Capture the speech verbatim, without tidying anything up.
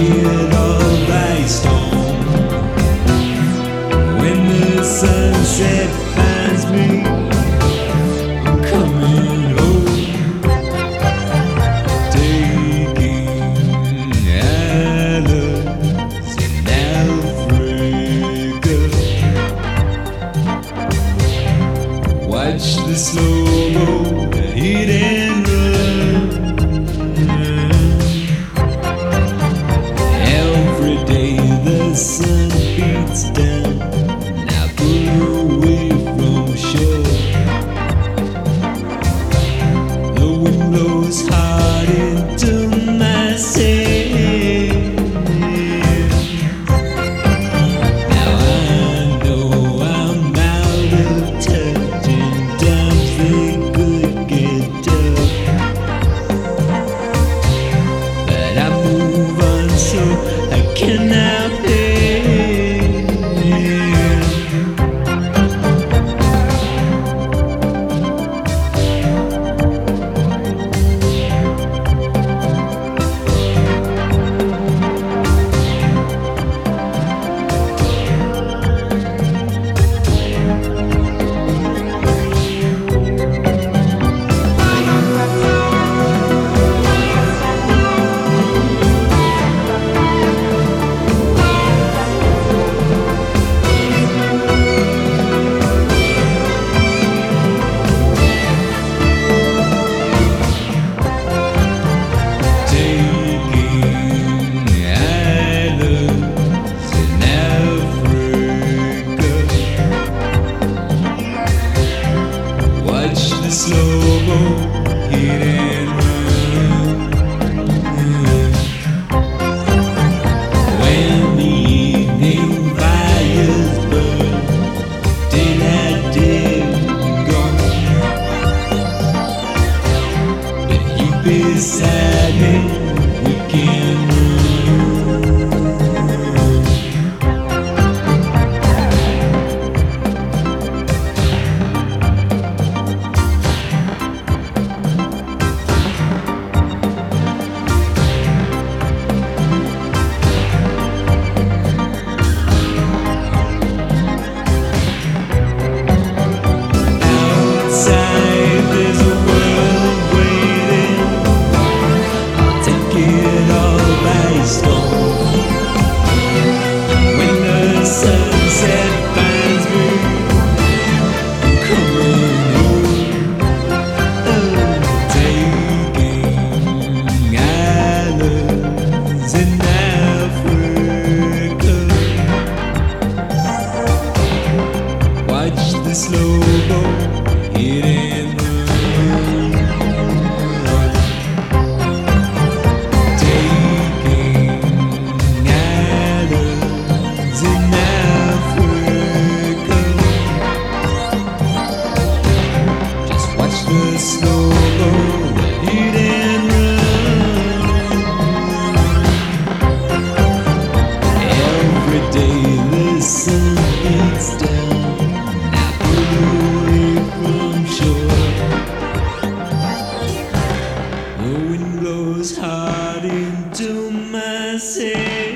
it all by storm. When the sunset finds me coming home, taking islands in Africa. Watch the slow-mo hit and run. Every day the sun beats down, now pull away from shore. The wind blows hard into my sails. Now I know I'm out of touch, and times they could get tough, but I move on so I cannot pay. Slow-mo hit and run. When the evening fires burn, daylight day gone. If you beside me, we can run. Slow-mo hit and run. Taking islands in Africa. Just watch the slow-mo hit and run. Every day the sun beats down, away from shore. The wind blows hard into my sails.